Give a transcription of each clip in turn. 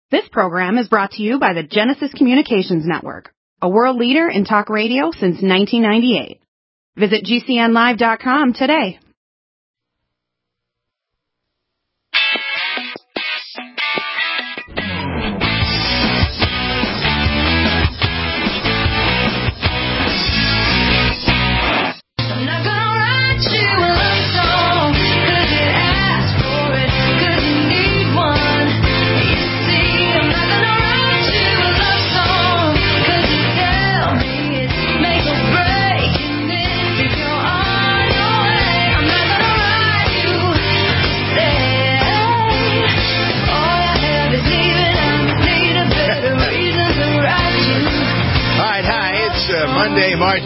This program is brought to you by the Genesis Communications Network, a world leader in talk radio since 1998. Visit GCNlive.com today. Monday, March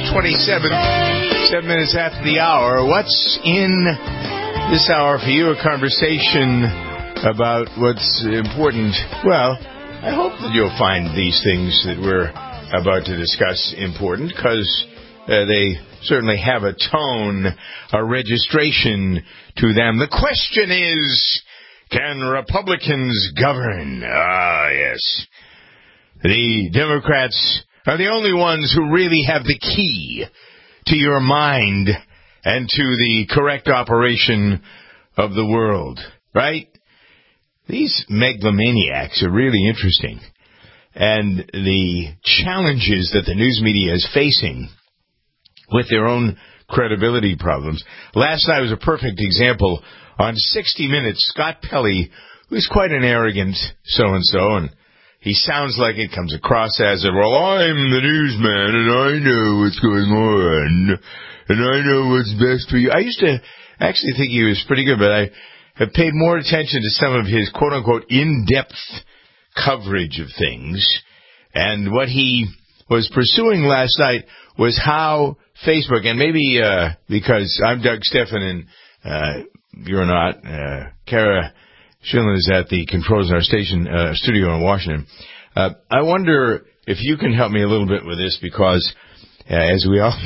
27th, 7 minutes after the hour. What's in this hour for you? A conversation about what's important. Well, I hope that you'll find these things that we're about to discuss important, because they certainly have a tone, a registration to them. The question is, can Republicans govern? Ah, yes. The Democrats are the only ones who really have the key to your mind and to the correct operation of the world, right? These megalomaniacs are really interesting. And the challenges that the news media is facing with their own credibility problems. Last night was a perfect example. On 60 Minutes, Scott Pelley, who's quite an arrogant so-and-so, and he sounds like it, comes across as, well, I'm the newsman, and I know what's going on, and I know what's best for you. I used to actually think he was pretty good, but I have paid more attention to some of his quote-unquote in-depth coverage of things. And what he was pursuing last night was how Facebook, and maybe because I'm Doug Steffen and you're not, Kara Schindler is at the controls in our station studio in Washington. I wonder if you can help me a little bit with this, because as we all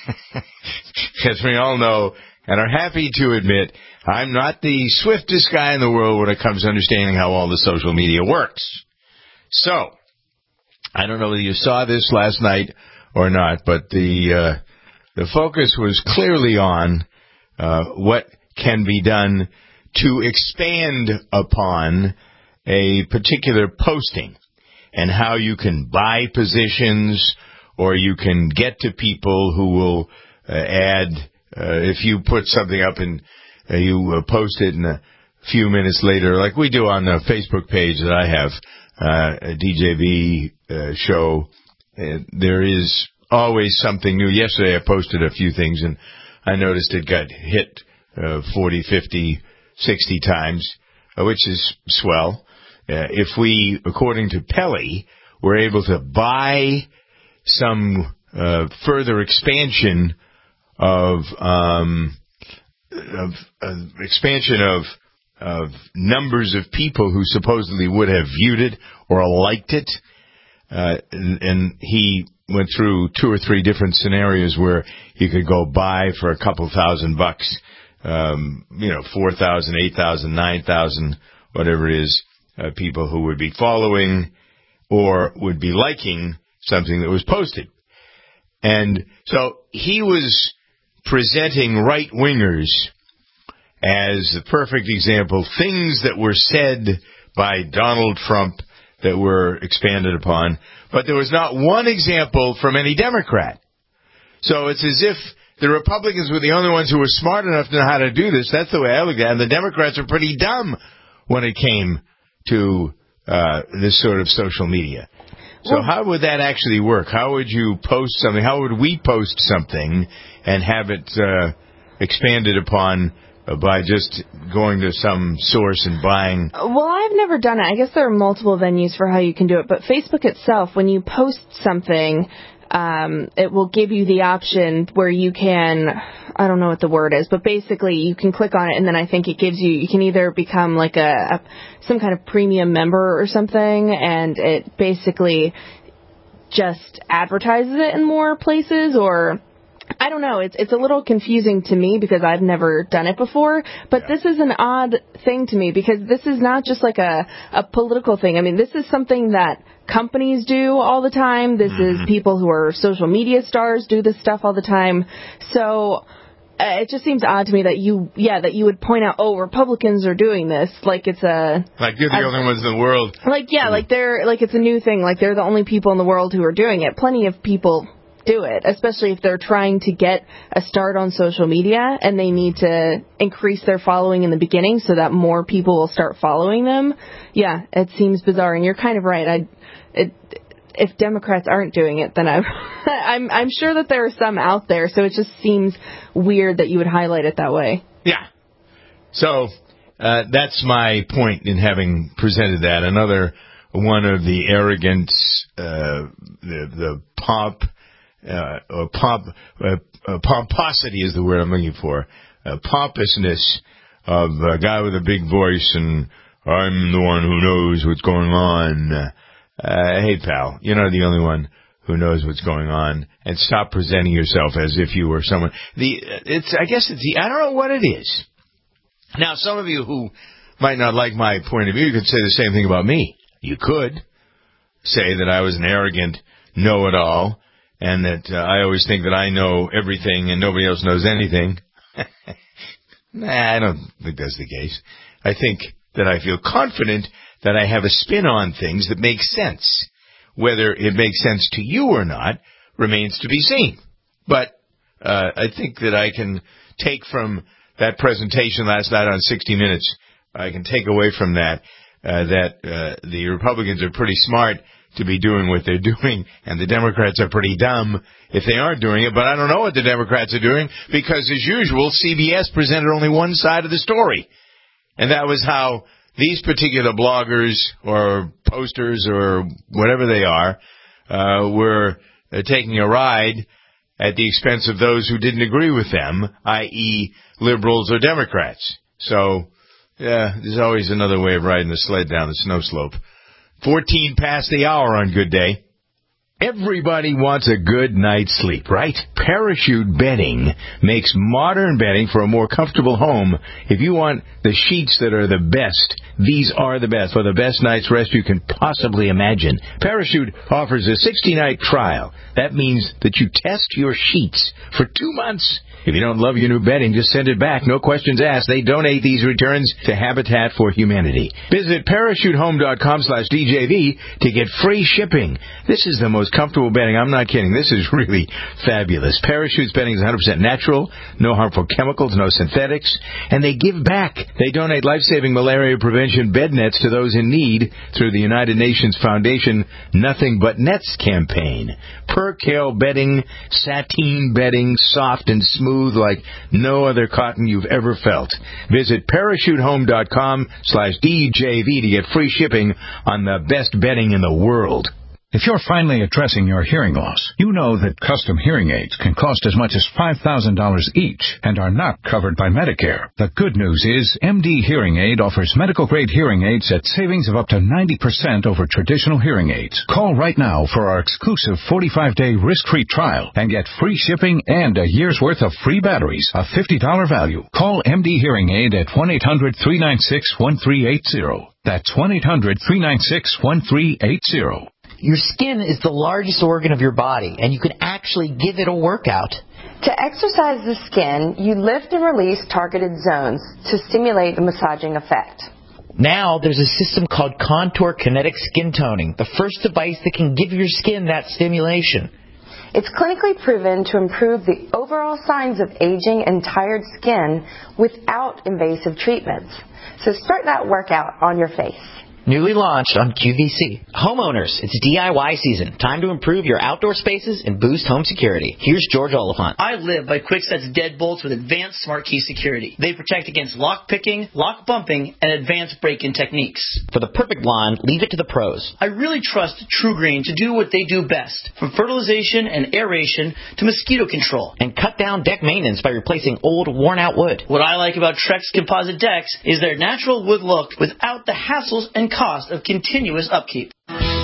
know and are happy to admit, I'm not the swiftest guy in the world when it comes to understanding how all the social media works. So, I don't know whether you saw this last night or not, but the focus was clearly on what can be done to expand upon a particular posting, and how you can buy positions, or you can get to people who will add, if you put something up and you post it and a few minutes later, like we do on the Facebook page that I have, a DJB show, there is always something new. Yesterday I posted a few things and I noticed it got hit 40, 50, 60 times, which is swell. If we, according to Pelley, were able to buy some further expansion of numbers of people who supposedly would have viewed it or liked it, and he went through 2 or 3 different scenarios where you could go buy for a couple $1,000, 4,000, 8,000, 9,000, whatever it is, people who would be following or would be liking something that was posted. And so he was presenting right-wingers as the perfect example, things that were said by Donald Trump that were expanded upon, but there was not one example from any Democrat. So it's as if the Republicans were the only ones who were smart enough to know how to do this. That's the way I look at it. And the Democrats are pretty dumb when it came to this sort of social media. So how would that actually work? How would you post something? How would we post something and have it expanded upon by just going to some source and buying? Well, I've never done it. I guess there are multiple venues for how you can do it. But Facebook itself, when you post something, it will give you the option where you can, I don't know what the word is, but basically you can click on it, and then I think it gives you can either become like some kind of premium member or something, and it basically just advertises it in more places, or I don't know. It's a little confusing to me because I've never done it before. But this is an odd thing to me because this is not just like a political thing. I mean, this is something that companies do all the time. This is people who are social media stars do this stuff all the time. So it just seems odd to me that you would point out, oh, Republicans are doing this, like it's like you're the only ones in the world. Like it's a new thing. Like they're the only people in the world who are doing it. Plenty of people do it, especially if they're trying to get a start on social media and they need to increase their following in the beginning so that more people will start following them. Yeah, it seems bizarre, and you're kind of right. If Democrats aren't doing it, then I'm sure that there are some out there, so it just seems weird that you would highlight it that way. Yeah. So that's my point in having presented that. Another one of the arrogance, the pomposity is the word I'm looking for. Pompousness of a guy with a big voice and I'm the one who knows what's going on. Hey, pal, you're not the only one who knows what's going on. And stop presenting yourself as if you were someone. I don't know what it is. Now, some of you who might not like my point of view could say the same thing about me. You could say that I was an arrogant know-it-all and that I always think that I know everything and nobody else knows anything. Nah, I don't think that's the case. I think that I feel confident that I have a spin on things that makes sense. Whether it makes sense to you or not remains to be seen. But I think that I can take from that presentation last night on 60 Minutes, I can take away from that the Republicans are pretty smart to be doing what they're doing, and the Democrats are pretty dumb if they aren't doing it. But I don't know what the Democrats are doing because, as usual, CBS presented only one side of the story. And that was how these particular bloggers or posters or whatever they are were taking a ride at the expense of those who didn't agree with them, i.e. liberals or Democrats. So, yeah, there's always another way of riding the sled down the snow slope. 14 past the hour on Good Day. Everybody wants a good night's sleep, right? Parachute bedding makes modern bedding for a more comfortable home. If you want the sheets that are the best, these are the best, for the best night's rest you can possibly imagine. Parachute offers a 60-night trial. That means that you test your sheets for 2 months. If you don't love your new bedding, just send it back. No questions asked. They donate these returns to Habitat for Humanity. Visit parachutehome.com/DJV to get free shipping. This is the most comfortable bedding. I'm not kidding. This is really fabulous. Parachute's bedding is 100% natural, no harmful chemicals, no synthetics, and they give back. They donate life-saving malaria prevention bed nets to those in need through the United Nations Foundation Nothing But Nets campaign. Percale bedding, sateen bedding, soft and smooth like no other cotton you've ever felt. Visit parachutehome.com/DJV to get free shipping on the best bedding in the world. If you're finally addressing your hearing loss, you know that custom hearing aids can cost as much as $5,000 each and are not covered by Medicare. The good news is MD Hearing Aid offers medical-grade hearing aids at savings of up to 90% over traditional hearing aids. Call right now for our exclusive 45-day risk-free trial and get free shipping and a year's worth of free batteries, a $50 value. Call MD Hearing Aid at 1-800-396-1380. That's 1-800-396-1380. Your skin is the largest organ of your body, and you can actually give it a workout. To exercise the skin, you lift and release targeted zones to stimulate the massaging effect. Now there's a system called Contour Kinetic Skin Toning, the first device that can give your skin that stimulation. It's clinically proven to improve the overall signs of aging and tired skin without invasive treatments. So start that workout on your face. Newly launched on QVC. Homeowners, it's DIY season. Time to improve your outdoor spaces and boost home security. Here's George Oliphant. I live by Kwikset's deadbolts with advanced smart key security. They protect against lock picking, lock bumping, and advanced break-in techniques. For the perfect lawn, leave it to the pros. I really trust TruGreen to do what they do best, from fertilization and aeration to mosquito control. And cut down deck maintenance by replacing old, worn-out wood. What I like about Trex composite decks is their natural wood look without the hassles and cost of continuous upkeep.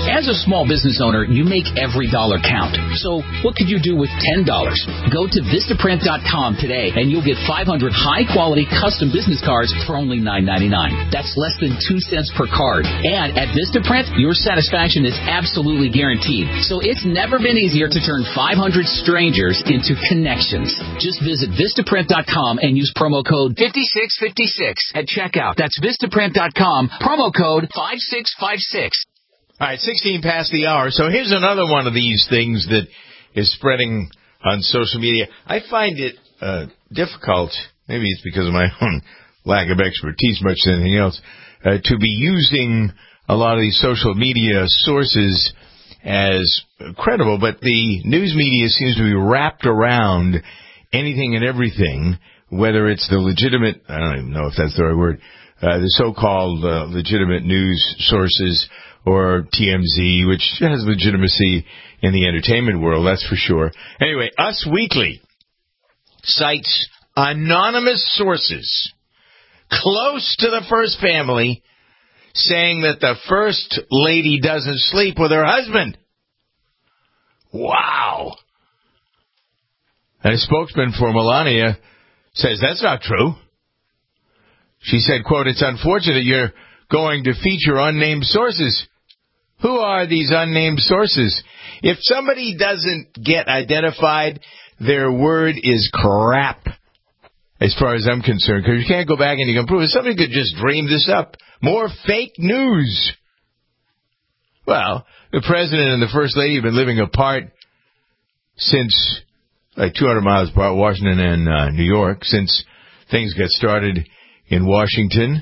As a small business owner, you make every dollar count. So what could you do with $10? Go to Vistaprint.com today, and you'll get 500 high-quality custom business cards for only $9.99. That's less than 2 cents per card. And at Vistaprint, your satisfaction is absolutely guaranteed. So it's never been easier to turn 500 strangers into connections. Just visit Vistaprint.com and use promo code 5656 at checkout. That's Vistaprint.com, promo code 5656. All right, 16 past the hour. So here's another one of these things that is spreading on social media. I find it difficult, maybe it's because of my own lack of expertise much than anything else, to be using a lot of these social media sources as credible, but the news media seems to be wrapped around anything and everything, whether it's the legitimate, I don't even know if that's the right word, the so-called legitimate news sources, or TMZ, which has legitimacy in the entertainment world, that's for sure. Anyway, Us Weekly cites anonymous sources close to the First Family saying that the First Lady doesn't sleep with her husband. Wow. And a spokesman for Melania says that's not true. She said, quote, "It's unfortunate you're going to feature unnamed sources." Who are these unnamed sources? If somebody doesn't get identified, their word is crap, as far as I'm concerned, because you can't go back and you can prove it. Somebody could just dream this up. More fake news. Well, the President and the First Lady have been living apart since, like 200 miles apart, Washington and New York, since things got started in Washington.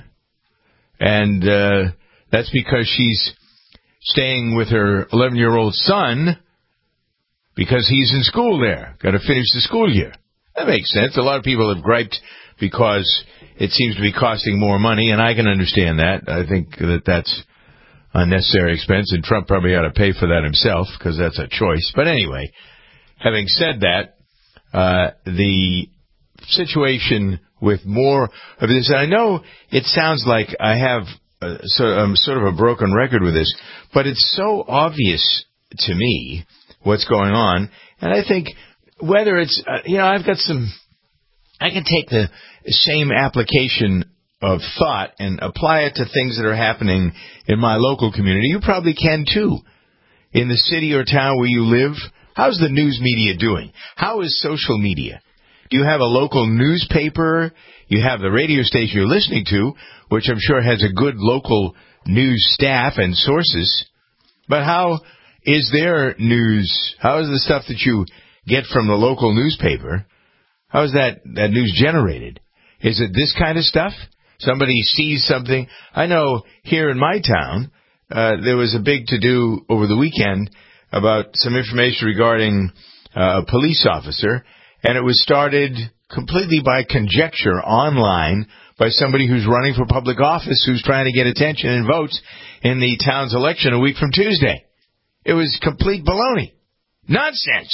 And that's because she's staying with her 11-year-old son because he's in school there. Got to finish the school year. That makes sense. A lot of people have griped because it seems to be costing more money, and I can understand that. I think that that's unnecessary expense, and Trump probably ought to pay for that himself because that's a choice. But anyway, having said that, the situation with more of this, and I know it sounds like I have I'm sort of a broken record with this, but it's so obvious to me what's going on, and I think whether it's, I've got I can take the same application of thought and apply it to things that are happening in my local community. You probably can too. In the city or town where you live, how's the news media doing? How is social media? Do you have a local newspaper? You have the radio station you're listening to, which I'm sure has a good local news staff and sources. But how is their news? How is the stuff that you get from the local newspaper? How is that news generated? Is it this kind of stuff? Somebody sees something. I know here in my town, there was a big to-do over the weekend about some information regarding a police officer, and it was started completely by conjecture online by somebody who's running for public office who's trying to get attention and votes in the town's election a week from Tuesday. It was complete baloney. Nonsense.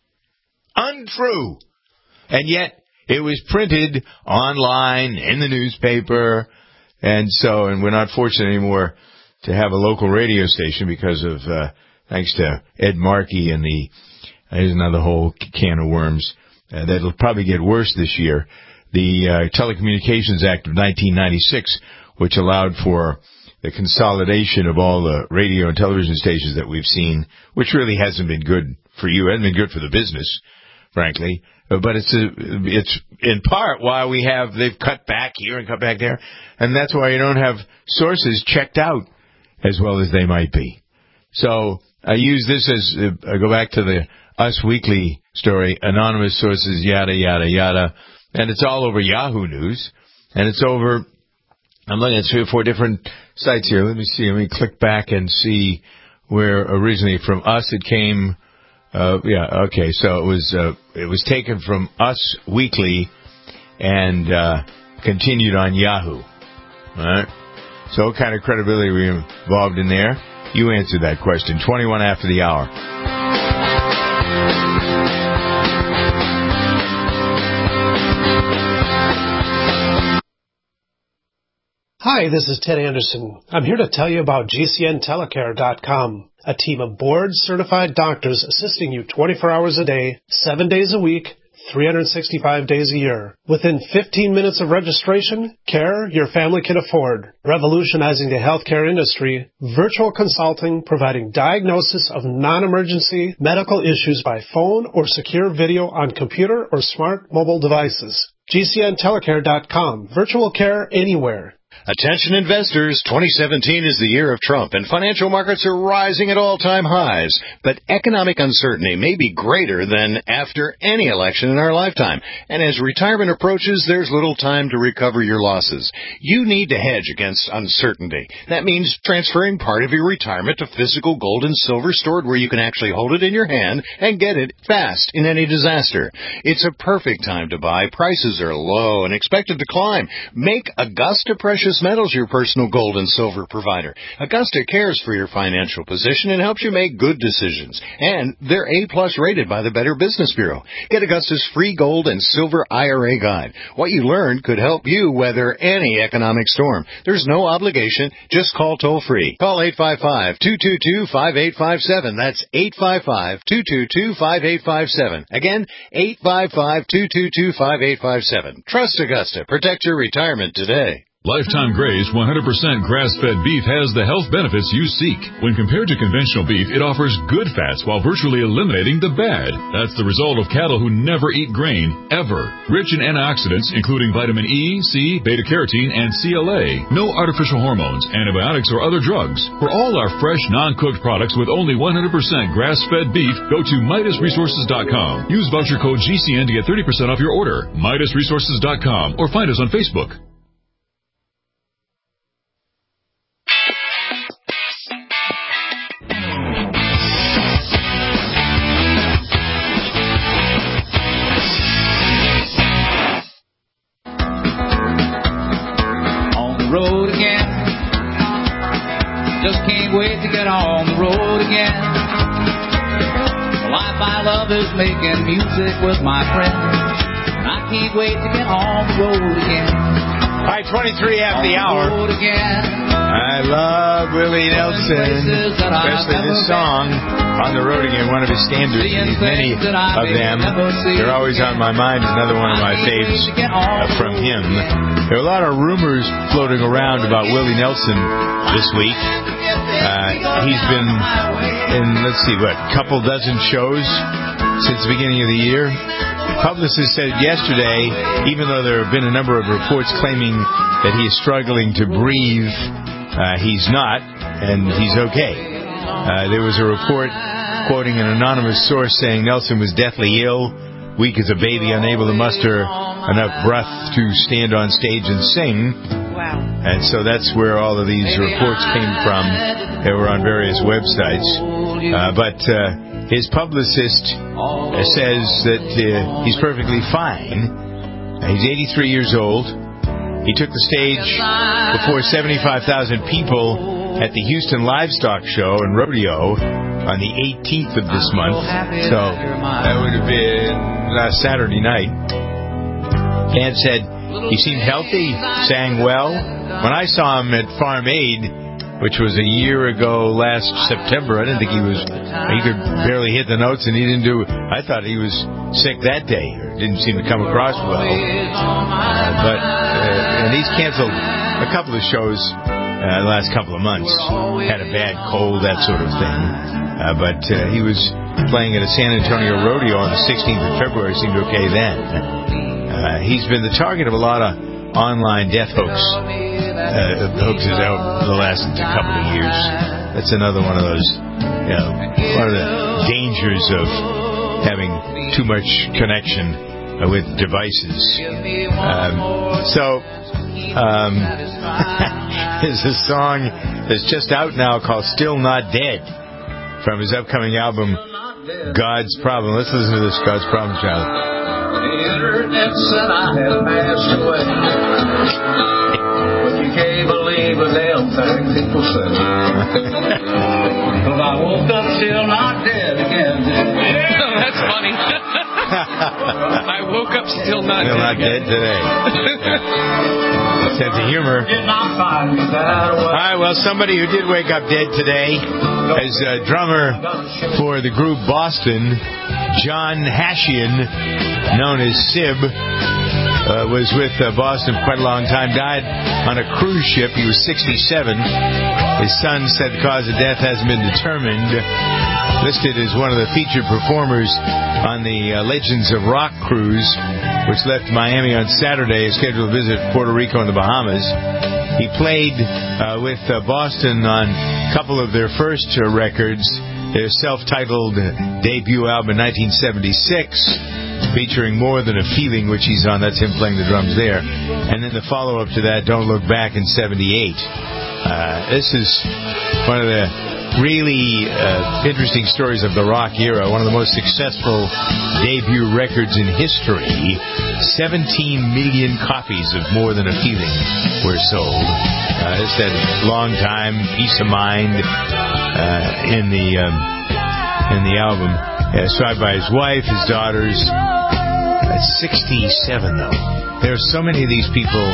Untrue. And yet it was printed online in the newspaper, and we're not fortunate anymore to have a local radio station because of, thanks to Ed Markey and here's another whole can of worms. That'll probably get worse this year. The Telecommunications Act of 1996, which allowed for the consolidation of all the radio and television stations that we've seen, which really hasn't been good for you, hasn't been good for the business, frankly. But it's in part why they've cut back here and cut back there, and that's why you don't have sources checked out as well as they might be. So I use this as I go back to the Us Weekly story, anonymous sources, yada, yada, yada. And it's all over Yahoo News. And it's over, I'm looking at 3 or 4 different sites here. Let me click back and see where originally from Us it came. So it was taken from Us Weekly and continued on Yahoo. All right. So what kind of credibility were you involved in there? You answered that question. 21 after the hour. Hi, this is Ted Anderson. I'm here to tell you about GCNTelecare.com, a team of board-certified doctors assisting you 24 hours a day, 7 days a week, 365 days a year. Within 15 minutes of registration, care your family can afford. Revolutionizing the healthcare industry, virtual consulting providing diagnosis of non-emergency medical issues by phone or secure video on computer or smart mobile devices. GCNTelecare.com. Virtual care anywhere. Attention investors, 2017 is the year of Trump, and financial markets are rising at all-time highs. But economic uncertainty may be greater than after any election in our lifetime. And as retirement approaches, there's little time to recover your losses. You need to hedge against uncertainty. That means transferring part of your retirement to physical gold and silver stored where you can actually hold it in your hand and get it fast in any disaster. It's a perfect time to buy. Prices are low and expected to climb. Make Augusta Precious Metals your personal gold and silver provider. Augusta cares for your financial position and helps you make good decisions. And they're A-plus rated by the Better Business Bureau. Get Augusta's free gold and silver IRA guide. What you learn could help you weather any economic storm. There's no obligation. Just call toll-free. Call 855-222-5857. That's 855-222-5857. Again, 855-222-5857. Trust Augusta. Protect your retirement today. Lifetime Graze 100% grass-fed beef has the health benefits you seek. When compared to conventional beef, it offers good fats while virtually eliminating the bad. That's the result of cattle who never eat grain, ever. Rich in antioxidants, including vitamin E, C, beta-carotene, and CLA. No artificial hormones, antibiotics, or other drugs. For all our fresh, non-cooked products with only 100% grass-fed beef, go to MidasResources.com. Use voucher code GCN to get 30% off your order. MidasResources.com, or find us on Facebook. Road again. Just can't wait to get on the road again. The life I love is making music with my friends, and I can't wait to get on the road again. All right, 23 after the hour. I love Willie Nelson, especially this song, On the Road Again, one of his standards. Many of them, they're always on my mind. Another one of my faves from him. There are a lot of rumors floating around about Willie Nelson this week. He's been in, a couple dozen shows since the beginning of the year. Publicist said yesterday, even though there have been a number of reports claiming that he is struggling to breathe, he's not, and he's okay. There was a report quoting an anonymous source saying Nelson was deathly ill, weak as a baby, unable to muster enough breath to stand on stage and sing. Wow. And so that's where all of these reports came from. They were on various websites. But his publicist says that he's perfectly fine. He's 83 years old. He took the stage before 75,000 people at the Houston Livestock Show and Rodeo on the 18th of this month. So that would have been last Saturday night. Fans said he seemed healthy, sang well. When I saw him at Farm Aid, which was a year ago last September, I didn't think he could barely hit the notes, and he didn't do. I thought he was sick that day, or didn't seem to come across well. And he's canceled a couple of shows the last couple of months. Had a bad cold, that sort of thing. But he was playing at a San Antonio rodeo on the 16th of February. Seemed okay then. He's been the target of a lot of online death hoaxes out the last couple of years. That's another one of those, one of the dangers of having too much connection with devices. There's a song that's just out now called Still Not Dead from his upcoming album, God's Problem. Let's listen to this, God's Problem, child. The internet said I had passed away, but you can't believe a damn thing people say. But I woke up still not dead again. That's funny. I woke up still not dead today. Sense of humor. All right, well, somebody who did wake up dead today is drummer for the group Boston, John Hashian, known as Sib. Was with Boston for quite a long time, died on a cruise ship. He was 67. His son said the cause of death hasn't been determined. Listed as one of the featured performers on the Legends of Rock cruise, which left Miami on Saturday, scheduled to visit Puerto Rico and the Bahamas. He played with Boston on a couple of their first records, their self-titled debut album in 1976, featuring More Than a Feeling, which he's on. That's him playing the drums there. And then the follow-up to that, Don't Look Back, in 78. This is one of the really interesting stories of the rock era. One of the most successful debut records in history. 17 million copies of More Than a Feeling were sold. This had long time, peace of mind in the album. Signed by his wife, his daughters. 67, though. There are so many of these people.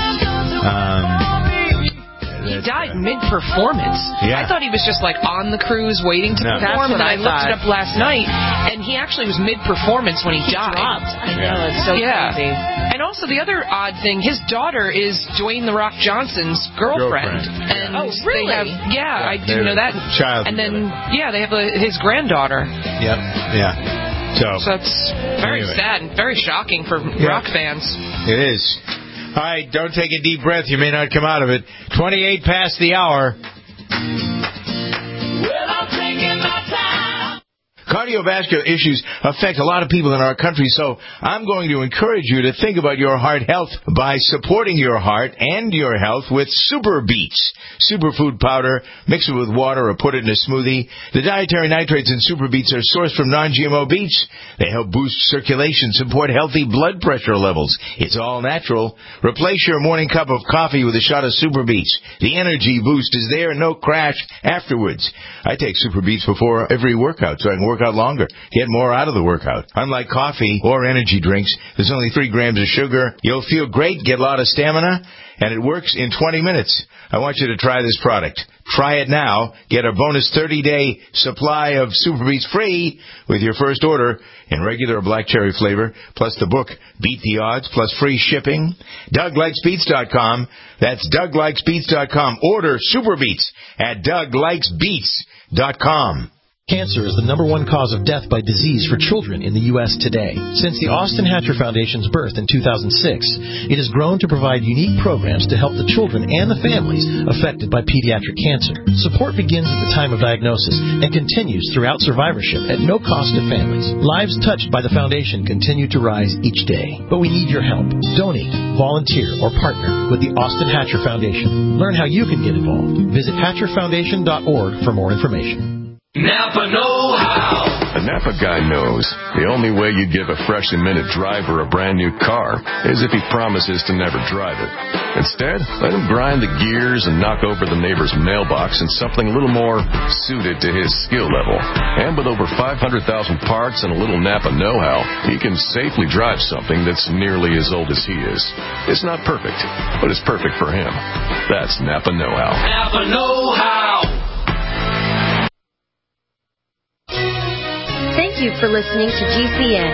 He died mid-performance. Yeah. I thought he was just like on the cruise waiting to perform, and I looked it up last night, and he actually was mid-performance when he died. I know, it's so crazy. And also the other odd thing, his daughter is Dwayne The Rock Johnson's girlfriend. And really? They have, I do know that. Child. And then, they have his granddaughter. Yep, yeah. So it's very sad and very shocking for rock fans. It is. All right, don't take a deep breath. You may not come out of it. 28 past the hour. Cardiovascular issues affect a lot of people in our country, so I'm going to encourage you to think about your heart health by supporting your heart and your health with Super Beets. Superfood powder, mix it with water or put it in a smoothie. The dietary nitrates in Super Beets are sourced from non-GMO beets. They help boost circulation, support healthy blood pressure levels. It's all natural. Replace your morning cup of coffee with a shot of Super Beets. The energy boost is there, no crash afterwards. I take Super Beets before every workout so I can work out longer, get more out of the workout. Unlike coffee or energy drinks, there's only 3 grams of sugar. You'll feel great, get a lot of stamina, and it works in 20 minutes. I want you to try this product. Try it now. Get a bonus 30-day supply of Super Beets free with your first order in regular or black cherry flavor, plus the book Beat the Odds, plus free shipping. DougLikesBeats.com. That's DougLikesBeats.com. Order Super Beets at DougLikesBeats.com. Cancer is the #1 cause of death by disease for children in the U.S. today. Since the Austin Hatcher Foundation's birth in 2006, it has grown to provide unique programs to help the children and the families affected by pediatric cancer. Support begins at the time of diagnosis and continues throughout survivorship at no cost to families. Lives touched by the foundation continue to rise each day. But we need your help. Donate, volunteer, or partner with the Austin Hatcher Foundation. Learn how you can get involved. Visit HatcherFoundation.org for more information. Napa know-how. A Napa guy knows the only way you'd give a freshly minted driver a brand new car is if he promises to never drive it. Instead, let him grind the gears and knock over the neighbor's mailbox in something a little more suited to his skill level. And with over 500,000 parts and a little Napa know-how, he can safely drive something that's nearly as old as he is. It's not perfect, but it's perfect for him. That's Napa know-how. Napa know-how. Thank you for listening to GCN.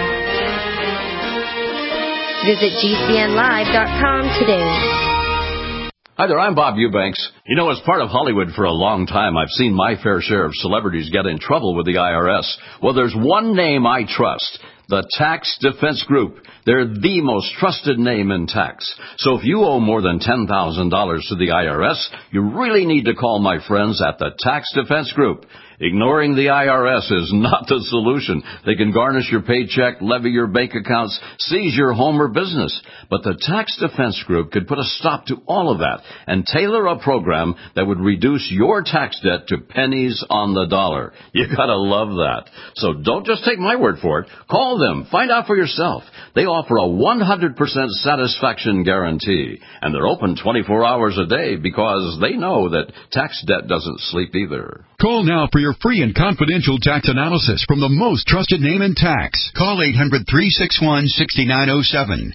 Visit GCNlive.com today. Hi there, I'm Bob Eubanks. You know, as part of Hollywood for a long time, I've seen my fair share of celebrities get in trouble with the IRS. Well, there's one name I trust. The Tax Defense Group. They're the most trusted name in tax. So if you owe more than $10,000 to the IRS, you really need to call my friends at the Tax Defense Group. Ignoring the IRS is not the solution. They can garnish your paycheck, levy your bank accounts, seize your home or business. But the Tax Defense Group could put a stop to all of that and tailor a program that would reduce your tax debt to pennies on the dollar. You gotta love that. So don't just take my word for it. Call them. Find out for yourself. They offer a 100% satisfaction guarantee. And they're open 24 hours a day because they know that tax debt doesn't sleep either. Call now for your your free and confidential tax analysis from the most trusted name in tax. Call 800-361-6907.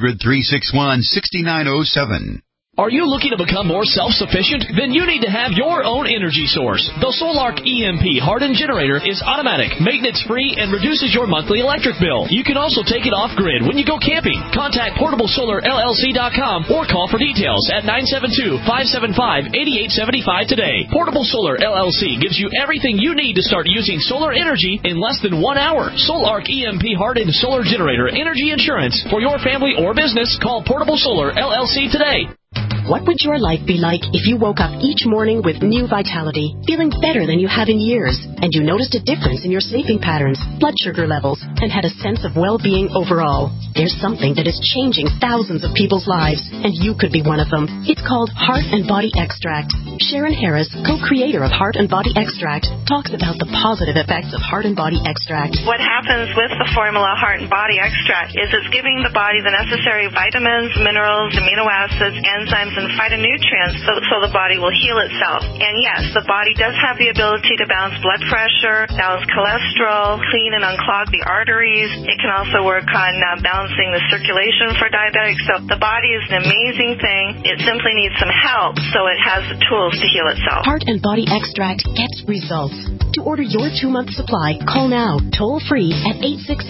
800-361-6907. Are you looking to become more self-sufficient? Then you need to have your own energy source. The Solark EMP hardened generator is automatic, maintenance-free, and reduces your monthly electric bill. You can also take it off-grid when you go camping. Contact PortableSolarLLC.com or call for details at 972-575-8875 today. Portable Solar LLC gives you everything you need to start using solar energy in less than 1 hour. Solark EMP hardened solar generator energy insurance for your family or business. Call Portable Solar LLC today. What would your life be like if you woke up each morning with new vitality, feeling better than you have in years, and you noticed a difference in your sleeping patterns, blood sugar levels, and had a sense of well-being overall? There's something that is changing thousands of people's lives, and you could be one of them. It's called Heart and Body Extract. Sharon Harris, co-creator of Heart and Body Extract, talks about the positive effects of Heart and Body Extract. What happens with the formula Heart and Body Extract is it's giving the body the necessary vitamins, minerals, amino acids, enzymes, and phytonutrients so the body will heal itself. And yes, the body does have the ability to balance blood pressure, balance cholesterol, clean and unclog the arteries. It can also work on balancing the circulation for diabetics. So the body is an amazing thing. It simply needs some help so it has the tools to heal itself. Heart and Body Extract gets results. To order your 2-month supply, call now, toll free at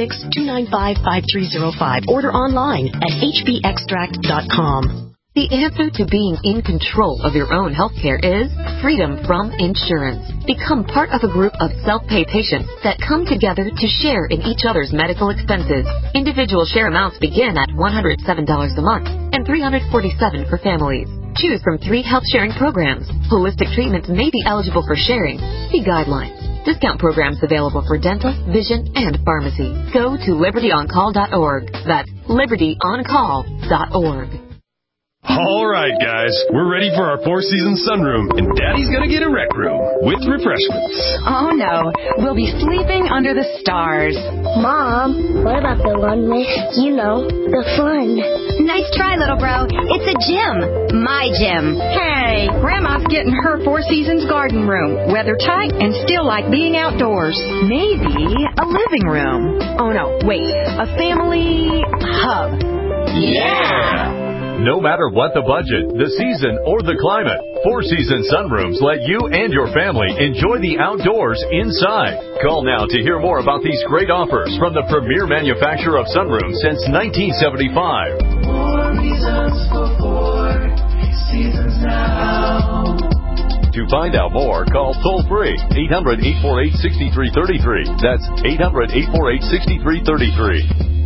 866-295-5305. Order online at hbextract.com. The answer to being in control of your own healthcare is freedom from insurance. Become part of a group of self-pay patients that come together to share in each other's medical expenses. Individual share amounts begin at $107 a month and $347 for families. Choose from 3 health-sharing programs. Holistic treatments may be eligible for sharing. See guidelines. Discount programs available for dental, vision, and pharmacy. Go to libertyoncall.org. That's libertyoncall.org. All right, guys, we're ready for our 4-season sunroom, and Daddy's gonna get a rec room with refreshments. Oh, no. We'll be sleeping under the stars. Mom, what about the one with, the fun? Nice try, little bro. It's a gym. My gym. Hey, Grandma's getting her 4 Seasons garden room. Weather tight and still like being outdoors. Maybe a living room. Oh, no, wait. A family hub. Yeah! No matter what the budget, the season, or the climate, 4-season sunrooms let you and your family enjoy the outdoors inside. Call now to hear more about these great offers from the premier manufacturer of sunrooms since 1975. 4 reasons for 4 seasons now. To find out more, call toll-free 800-848-6333. That's 800-848-6333.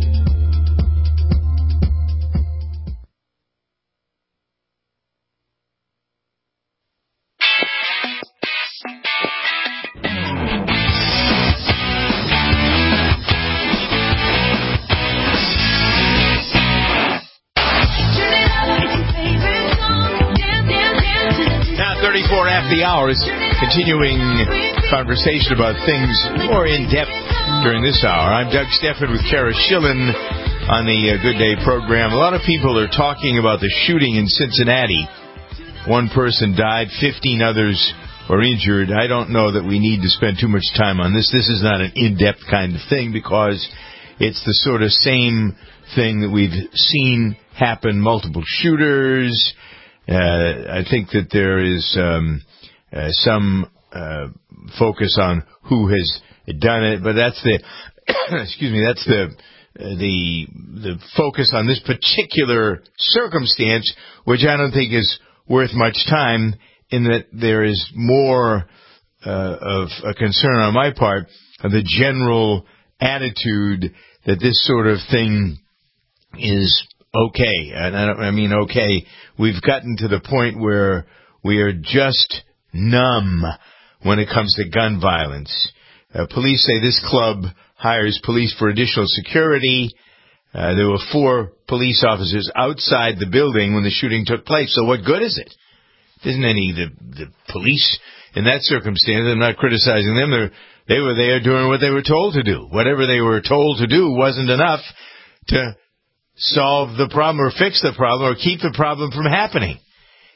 The hours, continuing conversation about things more in depth during this hour. I'm Doug Stephan with Kara Schillen on the Good Day program. A lot of people are talking about the shooting in Cincinnati. 1 person died, 15 others were injured. I don't know that we need to spend too much time on this. This is not an in-depth kind of thing because it's the sort of same thing that we've seen happen, multiple shooters. I think that there is some focus on who has done it, but that's the that's the focus on this particular circumstance, which I don't think is worth much time, in that there is more of a concern on my part of the general attitude that this sort of thing is okay. And I mean okay. We've gotten to the point where we are just numb when it comes to gun violence. Police say this club hires police for additional security. There were 4 police officers outside the building when the shooting took place. So what good is it? Isn't any the police in that circumstance? I'm not criticizing them. They were there doing what they were told to do. Whatever they were told to do wasn't enough to solve the problem or fix the problem or keep the problem from happening.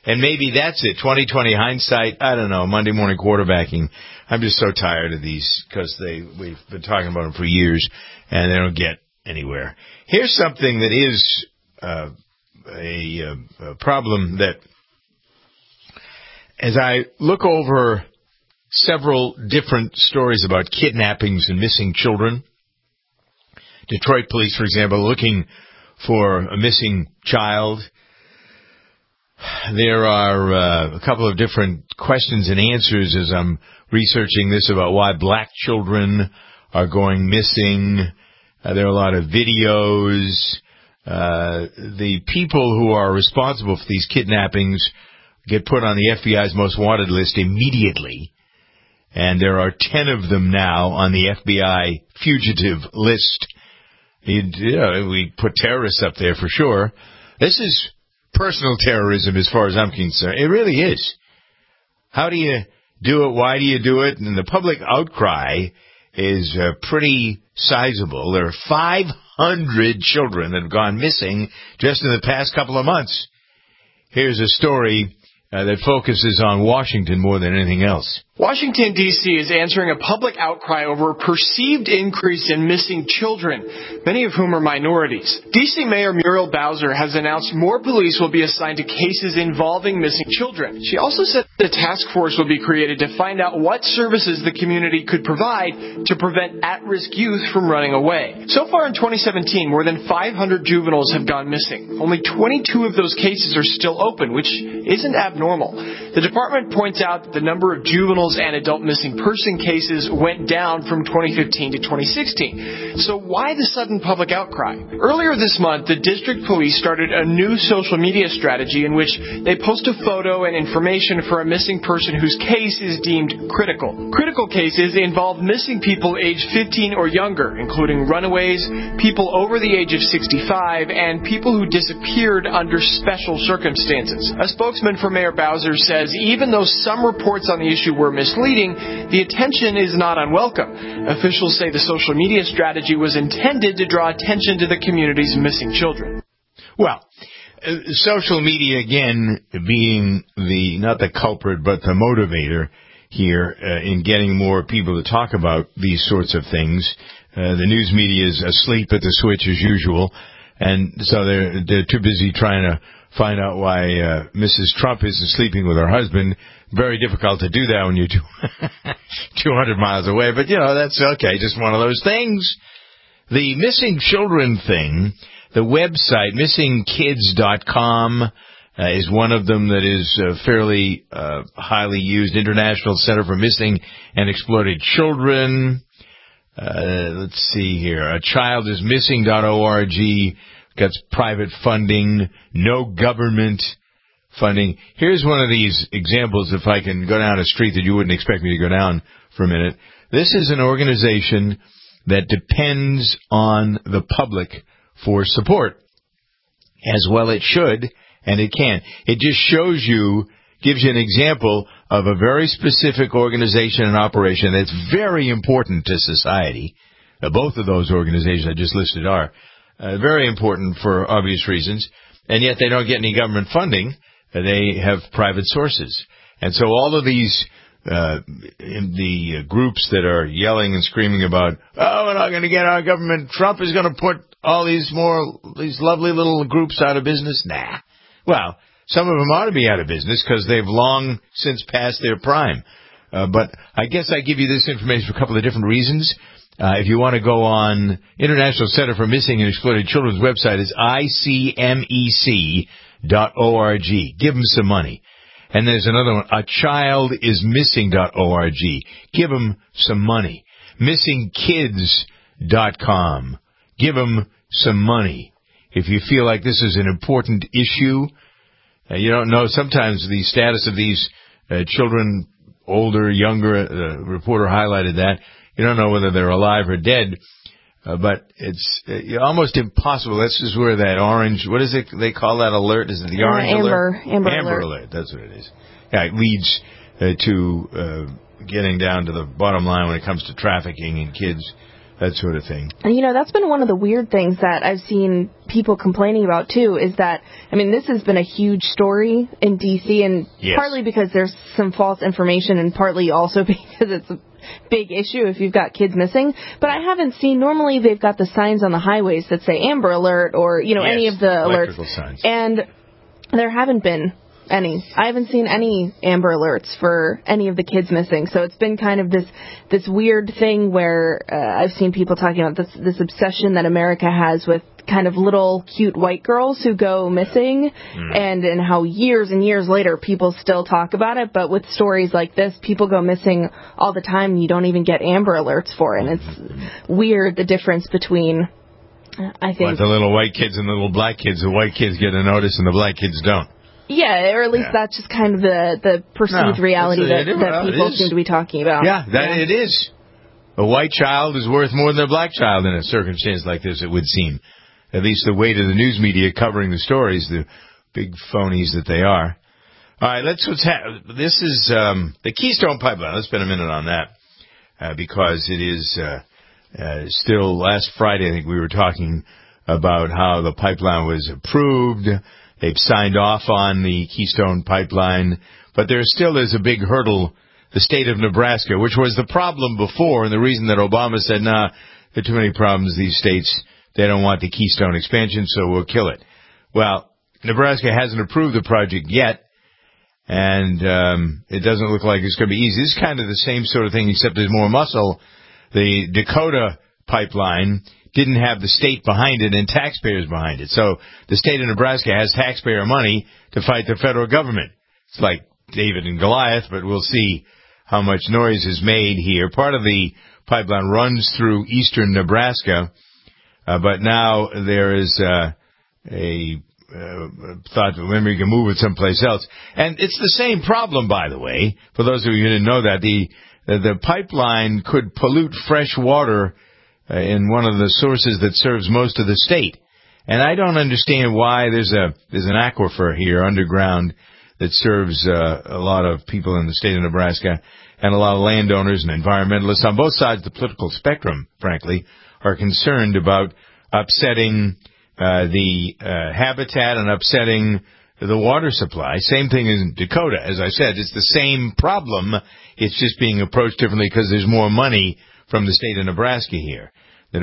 And maybe that's it. 2020 hindsight, I don't know, Monday morning quarterbacking. I'm just so tired of these because we've been talking about them for years and they don't get anywhere. Here's something that is a problem that, as I look over several different stories about kidnappings and missing children, Detroit police, for example, looking for a missing child. There are a couple of different questions and answers as I'm researching this about why black children are going missing. There are a lot of videos. The people who are responsible for these kidnappings get put on the FBI's most wanted list immediately. And there are 10 of them now on the FBI fugitive list. We put terrorists up there for sure. This is personal terrorism as far as I'm concerned. It really is. How do you do it? Why do you do it? And the public outcry is pretty sizable. There are 500 children that have gone missing just in the past couple of months. Here's a story that focuses on Washington more than anything else. Washington, D.C. is answering a public outcry over a perceived increase in missing children, many of whom are minorities. D.C. Mayor Muriel Bowser has announced more police will be assigned to cases involving missing children. She also said a task force will be created to find out what services the community could provide to prevent at-risk youth from running away. So far in 2017, more than 500 juveniles have gone missing. Only 22 of those cases are still open, which isn't abnormal. The department points out that the number of juveniles and adult missing person cases went down from 2015 to 2016. So why the sudden public outcry? Earlier this month, the district police started a new social media strategy in which they post a photo and information for a missing person whose case is deemed critical. Critical cases involve missing people aged 15 or younger, including runaways, people over the age of 65, and people who disappeared under special circumstances. A spokesman for Mayor Bowser says even though some reports on the issue were misleading, the attention is not unwelcome. Officials say the social media strategy was intended to draw attention to the community's missing children. Well, social media, again, being not the culprit, but the motivator here in getting more people to talk about these sorts of things. The news media is asleep at the switch as usual, and so they're too busy trying to find out why Mrs. Trump isn't sleeping with her husband. Very difficult to do that when you're 200 miles away, but, that's okay. Just one of those things. The missing children thing, the website, missingkids.com, is one of them that is fairly highly used. International Center for Missing and Exploited Children. Let's see here. A child is missing.org. Gets private funding, no government funding. Here's one of these examples, if I can go down a street that you wouldn't expect me to go down for a minute. This is an organization that depends on the public for support. As well it should, and it can. It just gives you an example of a very specific organization and operation that's very important to society. Both of those organizations I just listed are. Very important for obvious reasons, and yet they don't get any government funding. They have private sources. And so all of these the groups that are yelling and screaming about, we're not going to get our government, Trump is going to put all these lovely little groups out of business. Nah. Well, some of them ought to be out of business because they've long since passed their prime. But I guess I give you this information for a couple of different reasons. If you want to go on International Center for Missing and Exploited Children's website is icmec.org. Give them some money. And there's another one, achildismissing.org. Give them some money. Missingkids.com. Give them some money. If you feel like this is an important issue, you don't know sometimes the status of these children, older, younger, the reporter highlighted that. You don't know whether they're alive or dead, but it's almost impossible. This is where that orange, what is it they call that alert? Is it the orange alert? Amber alert. That's what it is. Yeah, it leads to getting down to the bottom line when it comes to trafficking in kids. that sort of thing. And, that's been one of the weird things that I've seen people complaining about, too, is that, this has been a huge story in D.C., and partly because there's some false information and partly also because it's a big issue if you've got kids missing. But I haven't seen, normally they've got the signs on the highways that say Amber Alert or, any of the alerts. Signs. And there haven't been any. I haven't seen any Amber Alerts for any of the kids missing. So it's been kind of this weird thing where I've seen people talking about this obsession that America has with kind of little cute white girls who go missing, and how years and years later people still talk about it. But with stories like this, people go missing all the time and you don't even get Amber Alerts for it. And it's weird, the difference between, I think... Like the little white kids and the little black kids. The white kids get a notice and the black kids don't. Yeah, or at least that's just kind of the perceived reality that people seem to be talking about. It is. A white child is worth more than a black child in a circumstance like this, it would seem. At least the weight of the news media covering the stories, the big phonies that they are. All right, this is the Keystone Pipeline. Let's spend a minute on that because it is still last Friday, I think we were talking about how the pipeline was approved. They've signed off on the Keystone Pipeline, but there still is a big hurdle, the state of Nebraska, which was the problem before, and the reason that Obama said, there are too many problems, these states, they don't want the Keystone expansion, so we'll kill it. Well, Nebraska hasn't approved the project yet, and it doesn't look like it's going to be easy. This is kind of the same sort of thing, except there's more muscle. The Dakota Pipeline didn't have the state behind it and taxpayers behind it. So the state of Nebraska has taxpayer money to fight the federal government. It's like David and Goliath, but we'll see how much noise is made here. Part of the pipeline runs through eastern Nebraska, but now there is a thought that maybe we can move it someplace else. And it's the same problem, by the way, for those of you who didn't know that. The pipeline could pollute fresh water in one of the sources that serves most of the state. And I don't understand why there's an aquifer here underground that serves a lot of people in the state of Nebraska, and a lot of landowners and environmentalists on both sides of the political spectrum, frankly, are concerned about upsetting the habitat and upsetting the water supply. Same thing in Dakota. As I said, it's the same problem. It's just being approached differently because there's more money from the state of Nebraska here. The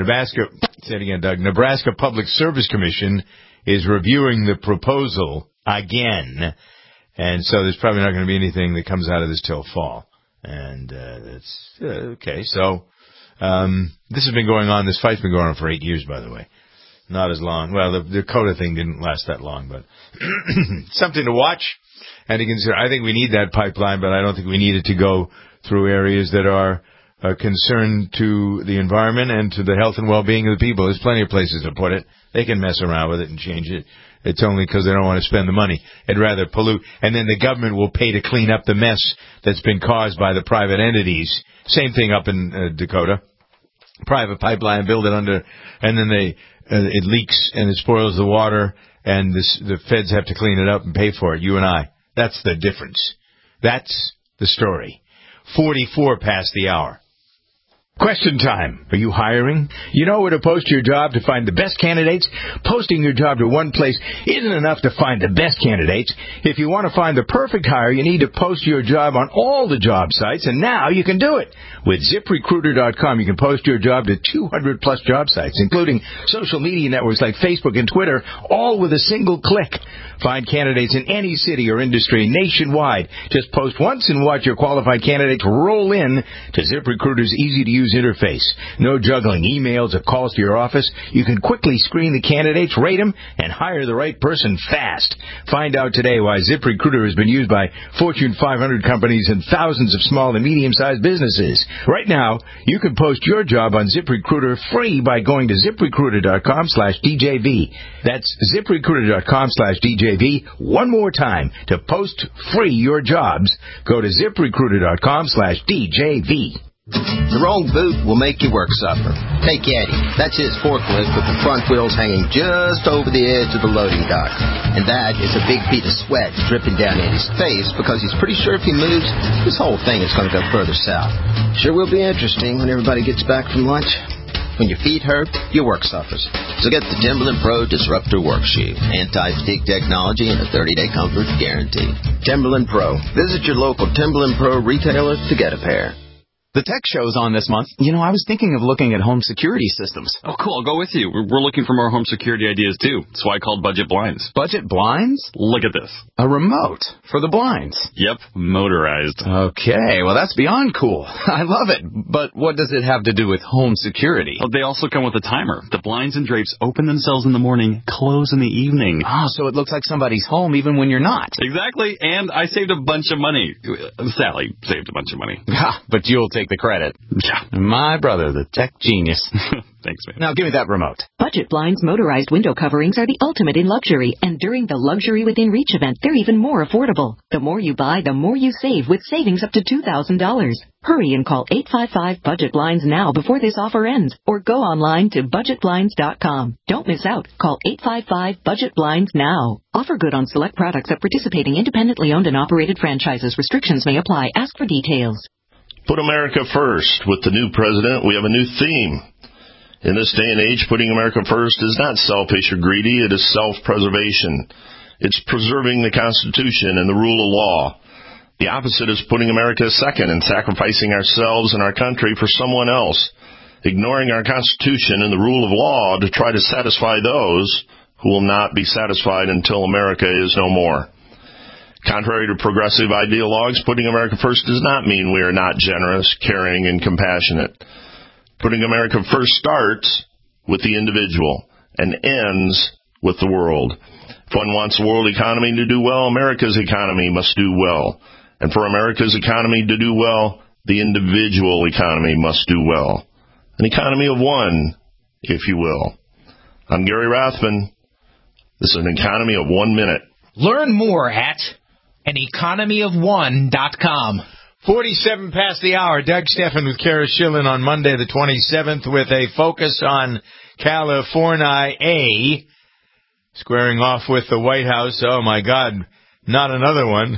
Nebraska Public Service Commission is reviewing the proposal again, and so there's probably not going to be anything that comes out of this till fall. And that's okay. So this has been going on. This fight's been going on for 8 years, by the way. Not as long. Well, the Dakota thing didn't last that long, but something to watch and to consider. I think we need that pipeline, but I don't think we need it to go through areas that are a concern to the environment and to the health and well-being of the people. There's plenty of places to put it. They can mess around with it and change it. It's only because they don't want to spend the money. They'd rather pollute. And then the government will pay to clean up the mess that's been caused by the private entities. Same thing up in Dakota. Private pipeline, build it under, and then it leaks and it spoils the water, and the feds have to clean it up and pay for it, you and I. That's the difference. That's the story. 44 past the hour. Question time. Are you hiring? You know where to post your job to find the best candidates? Posting your job to one place isn't enough to find the best candidates. If you want to find the perfect hire, you need to post your job on all the job sites, and now you can do it. With ZipRecruiter.com, you can post your job to 200-plus job sites, including social media networks like Facebook and Twitter, all with a single click. Find candidates in any city or industry nationwide. Just post once and watch your qualified candidates roll in to ZipRecruiter's easy-to-use interface. No juggling emails or calls to your office. You can quickly screen the candidates, rate them, and hire the right person fast. Find out today why ZipRecruiter has been used by Fortune 500 companies and thousands of small and medium-sized businesses. Right now, you can post your job on ZipRecruiter free by going to ZipRecruiter.com/DJV. That's ZipRecruiter.com/DJV. One more time. To post free your jobs, go to ZipRecruiter.com/DJV. The wrong boot will make your work suffer. Take Eddie. That's his forklift with the front wheels hanging just over the edge of the loading dock. And that is a big bead of sweat dripping down Eddie's face because he's pretty sure if he moves, this whole thing is going to go further south. Sure will be interesting when everybody gets back from lunch. When your feet hurt, your work suffers. So get the Timberland Pro Disruptor Work Shoe. Anti-fatigue technology and a 30-day comfort guarantee. Timberland Pro. Visit your local Timberland Pro retailer to get a pair. The tech show's on this month. You know, I was thinking of looking at home security systems. Oh, cool. I'll go with you. We're looking for more home security ideas, too. That's why I called Budget Blinds. Budget Blinds? Look at this. A remote for the blinds. Yep, motorized. Okay, well, that's beyond cool. I love it. But what does it have to do with home security? Well, they also come with a timer. The blinds and drapes open themselves in the morning, close in the evening. Oh, so it looks like somebody's home even when you're not. Exactly, and I saved a bunch of money. Sally saved a bunch of money. But you'll take the credit. Yeah. My brother, the tech genius. Thanks, man. Now give me that remote. Budget Blinds motorized window coverings are the ultimate in luxury, and during the Luxury Within Reach event, they're even more affordable. The more you buy, the more you save, with savings up to $2,000. Hurry and call 855-BUDGET-BLINDS now before this offer ends, or go online to budgetblinds.com. Don't miss out. Call 855-BUDGET-BLINDS now. Offer good on select products at participating independently owned and operated franchises. Restrictions may apply. Ask for details. Put America first. With the new president, we have a new theme. In this day and age, putting America first is not selfish or greedy. It is self-preservation. It's preserving the Constitution and the rule of law. The opposite is putting America second and sacrificing ourselves and our country for someone else, ignoring our Constitution and the rule of law to try to satisfy those who will not be satisfied until America is no more. Contrary to progressive ideologues, putting America first does not mean we are not generous, caring, and compassionate. Putting America first starts with the individual and ends with the world. If one wants the world economy to do well, America's economy must do well. And for America's economy to do well, the individual economy must do well. An economy of one, if you will. I'm Gary Rathman. This is an economy of 1 minute. Learn more at aneconomyofone.com. 47 past the hour. Doug Steffen with Kara Schillen on Monday the 27th with a focus on California, squaring off with the White House. Oh, my God, not another one.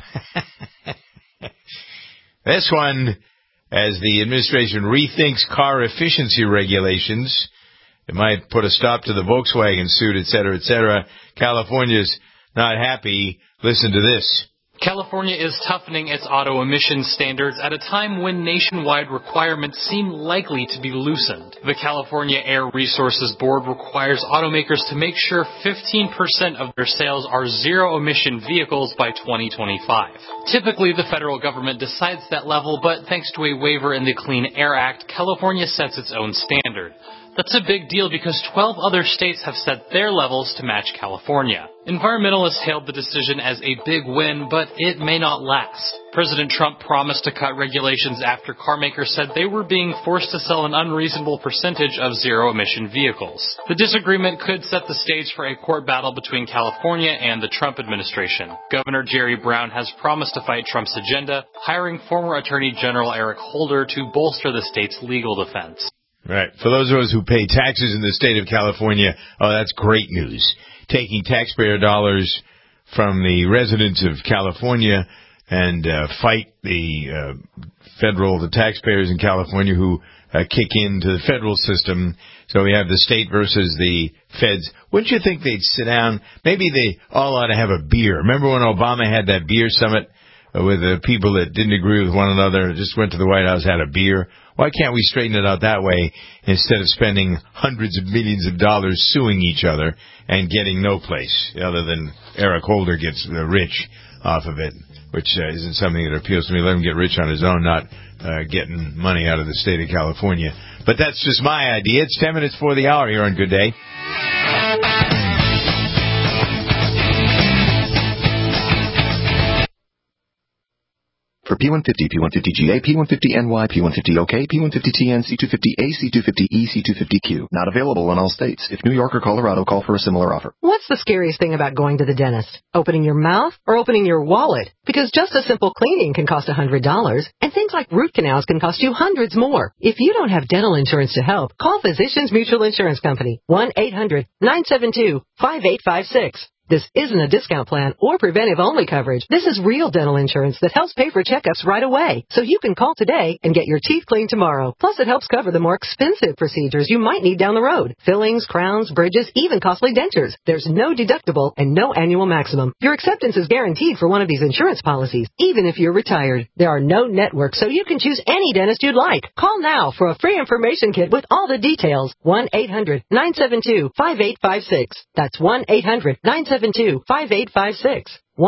This one, as the administration rethinks car efficiency regulations, it might put a stop to the Volkswagen suit, et cetera, et cetera. California's not happy. Listen to this. California is toughening its auto emissions standards at a time when nationwide requirements seem likely to be loosened. The California Air Resources Board requires automakers to make sure 15% of their sales are zero-emission vehicles by 2025. Typically, the federal government decides that level, but thanks to a waiver in the Clean Air Act, California sets its own standard. That's a big deal because 12 other states have set their levels to match California. Environmentalists hailed the decision as a big win, but it may not last. President Trump promised to cut regulations after carmakers said they were being forced to sell an unreasonable percentage of zero-emission vehicles. The disagreement could set the stage for a court battle between California and the Trump administration. Governor Jerry Brown has promised to fight Trump's agenda, hiring former Attorney General Eric Holder to bolster the state's legal defense. Right. For those of us who pay taxes in the state of California, oh, that's great news. Taking taxpayer dollars from the residents of California and fight the taxpayers in California who kick into the federal system. So we have the state versus the feds. Wouldn't you think they'd sit down? Maybe they all ought to have a beer. Remember when Obama had that beer summit with the people that didn't agree with one another, just went to the White House, had a beer? Why can't we straighten it out that way instead of spending hundreds of millions of dollars suing each other and getting no place other than Eric Holder gets rich off of it, which isn't something that appeals to me. Let him get rich on his own, not getting money out of the state of California. But that's just my idea. It's 10 minutes before the hour here on Good Day. For P150, P150GA, P150NY, P150OK, P150TN, C250A, C250E, C250Q. Not available in all states. If New York or Colorado, call for a similar offer. What's the scariest thing about going to the dentist? Opening your mouth or opening your wallet? Because just a simple cleaning can cost $100, and things like root canals can cost you hundreds more. If you don't have dental insurance to help, call Physicians Mutual Insurance Company. 1-800-972-5856. This isn't a discount plan or preventive-only coverage. This is real dental insurance that helps pay for checkups right away. So you can call today and get your teeth cleaned tomorrow. Plus, it helps cover the more expensive procedures you might need down the road. Fillings, crowns, bridges, even costly dentures. There's no deductible and no annual maximum. Your acceptance is guaranteed for one of these insurance policies, even if you're retired. There are no networks, so you can choose any dentist you'd like. Call now for a free information kit with all the details. 1-800-972-5856. That's 1-800-972-5856.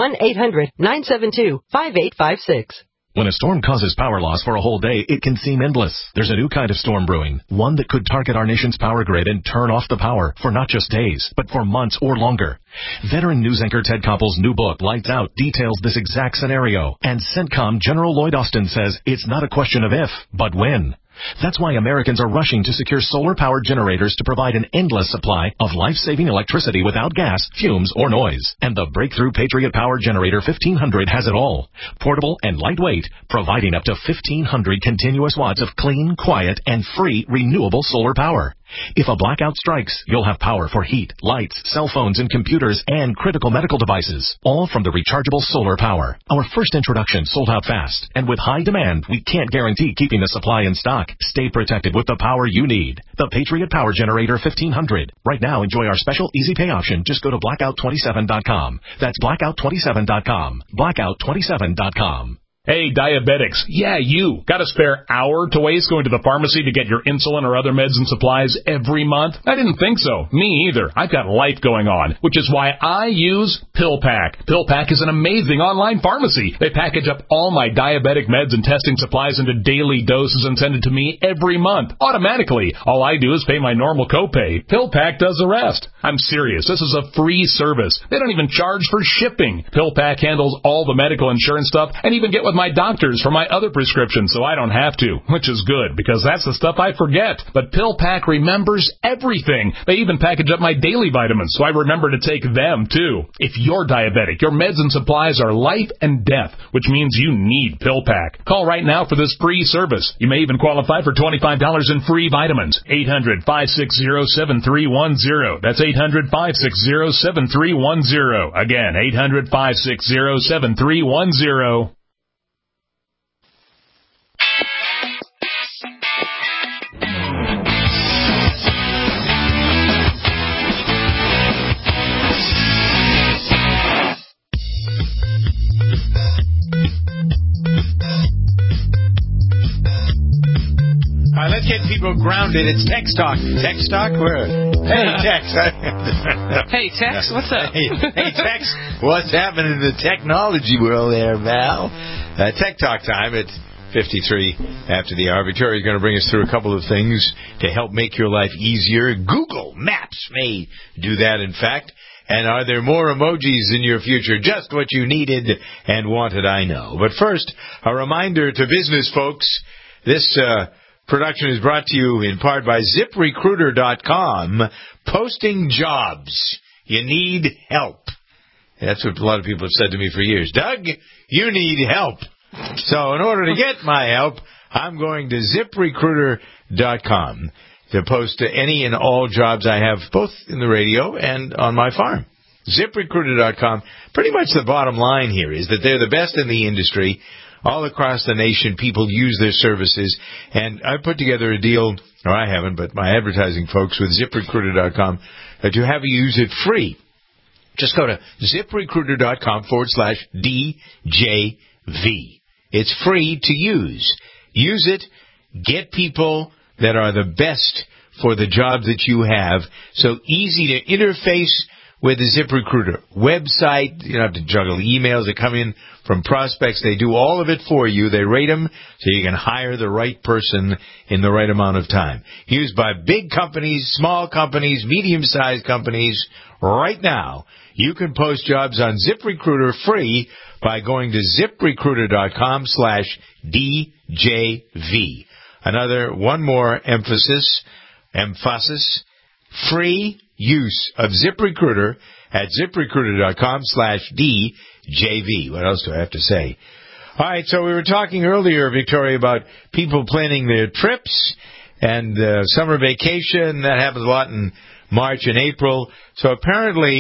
1-800-972-5856. When a storm causes power loss for a whole day, it can seem endless. There's a new kind of storm brewing, one that could target our nation's power grid and turn off the power for not just days, but for months or longer. Veteran news anchor Ted Koppel's new book, Lights Out, details this exact scenario. And CENTCOM General Lloyd Austin says it's not a question of if, but when. That's why Americans are rushing to secure solar-powered generators to provide an endless supply of life-saving electricity without gas, fumes, or noise. And the breakthrough Patriot Power Generator 1500 has it all. Portable and lightweight, providing up to 1,500 continuous watts of clean, quiet, and free renewable solar power. If a blackout strikes, you'll have power for heat, lights, cell phones, and computers, and critical medical devices, all from the rechargeable solar power. Our first introduction sold out fast, and with high demand, we can't guarantee keeping the supply in stock. Stay protected with the power you need. The Patriot Power Generator 1500. Right now, enjoy our special easy pay option. Just go to blackout27.com. That's blackout27.com. Blackout27.com. Hey, diabetics. Yeah, you. Got a spare hour to waste going to the pharmacy to get your insulin or other meds and supplies every month? I didn't think so. Me either. I've got life going on, which is why I use PillPack. PillPack is an amazing online pharmacy. They package up all my diabetic meds and testing supplies into daily doses and send it to me every month, automatically. All I do is pay my normal copay. PillPack does the rest. I'm serious. This is a free service. They don't even charge for shipping. PillPack handles all the medical insurance stuff and even get with my doctors for my other prescriptions, so I don't have to, which is good because that's the stuff I forget. But PillPack remembers everything. They even package up my daily vitamins, so I remember to take them too. If you're diabetic, your meds and supplies are life and death, which means you need PillPack. Call right now for this free service. You may even qualify for $25 in free vitamins. 800-560-7310. That's 800-560-7310. Again, 800-560-7310. All right, let's get people grounded. It's Tex Talk. Tex Talk? Where? Hey, Tex. Hey, Tex, what's up? Hey, Tex. What's happening in the technology world there, Val? Tech Talk time at 53 after the hour. Victoria's going to bring us through a couple of things to help make your life easier. Google Maps may do that, in fact. And are there more emojis in your future? Just what you needed and wanted, I know. But first, a reminder to business folks, this production is brought to you in part by ZipRecruiter.com. Posting jobs. You need help. That's what a lot of people have said to me for years. Doug, you need help. So in order to get my help, I'm going to ZipRecruiter.com to post any and all jobs I have, both in the radio and on my farm. ZipRecruiter.com. Pretty much the bottom line here is that they're the best in the industry. All across the nation, people use their services. And I put together a deal, or I haven't, but my advertising folks with ZipRecruiter.com, to have you use it free. Just go to ZipRecruiter.com/DJV. It's free to use. Use it. Get people that are the best for the job that you have. So easy to interface with the ZipRecruiter website. You don't have to juggle emails that come in from prospects. They do all of it for you. They rate them so you can hire the right person in the right amount of time. Used by big companies, small companies, medium-sized companies. Right now, you can post jobs on ZipRecruiter free by going to ZipRecruiter.com/DJV. One more emphasis, free use of ZipRecruiter at ZipRecruiter.com/DJV. What else do I have to say? All right, so we were talking earlier, Victoria, about people planning their trips and summer vacation. That happens a lot in March and April. So apparently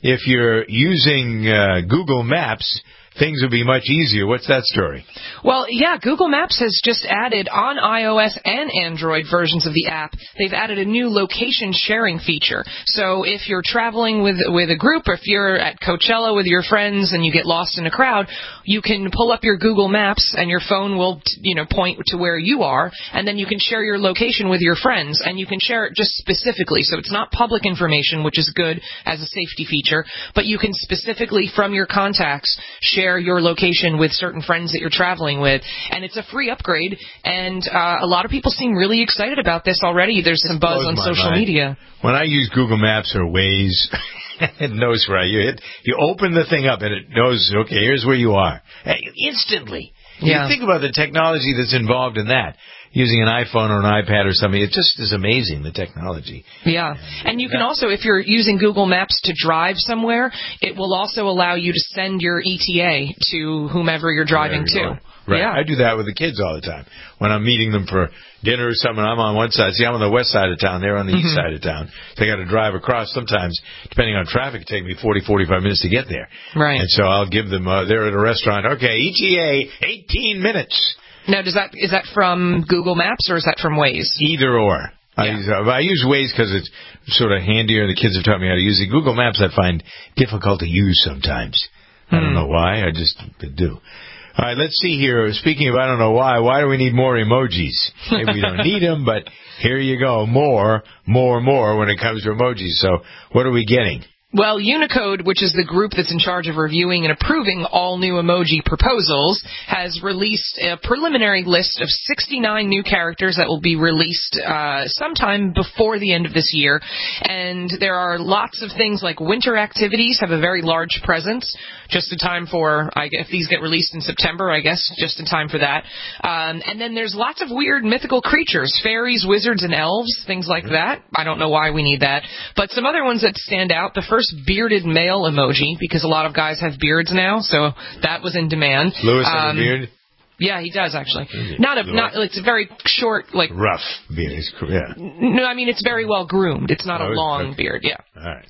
if you're using Google Maps, things would be much easier. What's that story? Well, yeah, Google Maps has just added on iOS and Android versions of the app, they've added a new location sharing feature. So if you're traveling with a group, or if you're at Coachella with your friends and you get lost in a crowd, you can pull up your Google Maps and your phone will, point to where you are, and then you can share your location with your friends, and you can share it just specifically. So it's not public information, which is good as a safety feature, but you can specifically from your contacts share your location with certain friends that you're traveling with, and it's a free upgrade, and a lot of people seem really excited about this already. There's some buzz on social media. When I use Google Maps or Waze, it knows where you open the thing up and it knows, okay, here's where you are. Instantly. Yeah. You think about the technology that's involved in that. Using an iPhone or an iPad or something, it just is amazing, the technology. Yeah, and you can also, if you're using Google Maps to drive somewhere, it will also allow you to send your ETA to whomever you're driving to. Right. Yeah. I do that with the kids all the time. When I'm meeting them for dinner or something, I'm on one side. See, I'm on the west side of town. They're on the east side of town. They got to drive across. Sometimes, depending on traffic, it takes me 40, 45 minutes to get there. Right. And so I'll give them, they're at a restaurant. Okay, ETA, 18 minutes. Now, is that from Google Maps or is that from Waze? Either or. Yeah. I use Waze because it's sort of handier. The kids have taught me how to use it. Google Maps I find difficult to use sometimes. I don't know why. I just do. All right, let's see here. Speaking of I don't know why do we need more emojis? Maybe we don't need them, but here you go. More when it comes to emojis. So what are we getting? Well, Unicode, which is the group that's in charge of reviewing and approving all new emoji proposals, has released a preliminary list of 69 new characters that will be released sometime before the end of this year. And there are lots of things like winter activities have a very large presence, just in time for, if these get released in September, I guess, just in time for that. And then there's lots of weird mythical creatures, fairies, wizards, and elves, things like that. I don't know why we need that. But some other ones that stand out, the first bearded male emoji, because a lot of guys have beards now, so that was in demand. Lewis has a beard? Yeah, he does actually. It's a very short, rough beard. Yeah. No, I mean it's very well groomed. It's not a long beard. Yeah. All right.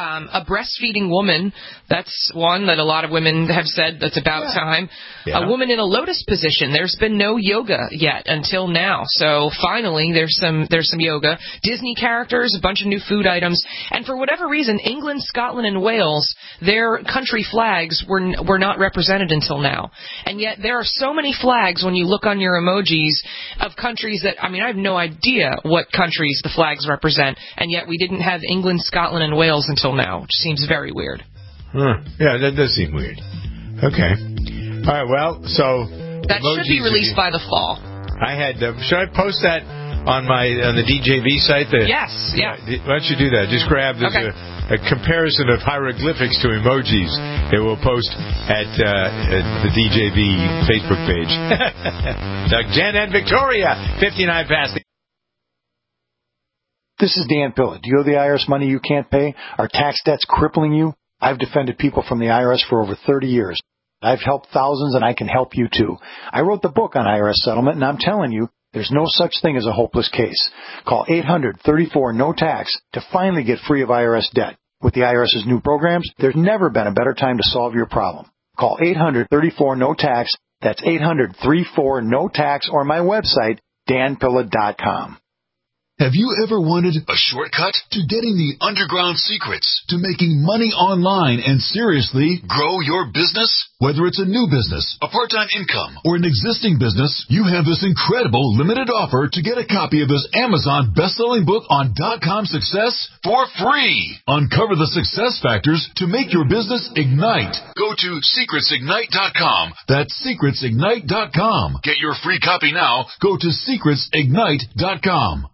A breastfeeding woman, that's one that a lot of women have said that's about time. Yeah. A woman in a lotus position. There's been no yoga yet until now. So finally there's some yoga. Disney characters, a bunch of new food items. And for whatever reason, England, Scotland, and Wales, their country flags were not represented until now. And yet there are so many flags when you look on your emojis of countries that, I have no idea what countries the flags represent. And yet we didn't have England, Scotland, and Wales until now, which seems very weird. Yeah, that does seem weird. Okay. All right, well, so that should be released by the fall. I had should I post that on the DJB site? Yes, yeah. Why don't you do that? Just grab a comparison of hieroglyphics to emojis that we'll post at the DJB Facebook page. Doug, Jen, and Victoria, 59 past the... This is Dan Pilla. Do you owe the IRS money you can't pay? Are tax debts crippling you? I've defended people from the IRS for over 30 years. I've helped thousands, and I can help you too. I wrote the book on IRS settlement, and I'm telling you, there's no such thing as a hopeless case. Call 800-34-NO-TAX to finally get free of IRS debt. With the IRS's new programs, there's never been a better time to solve your problem. Call 800-34-NO-TAX. That's 800-34-NO-TAX, or my website, danpilla.com. Have you ever wanted a shortcut to getting the underground secrets to making money online and seriously grow your business? Whether it's a new business, a part-time income, or an existing business, you have this incredible limited offer to get a copy of this Amazon best-selling book on .com success for free. Uncover the success factors to make your business ignite. Go to secretsignite.com. That's secretsignite.com. Get your free copy now. Go to secretsignite.com.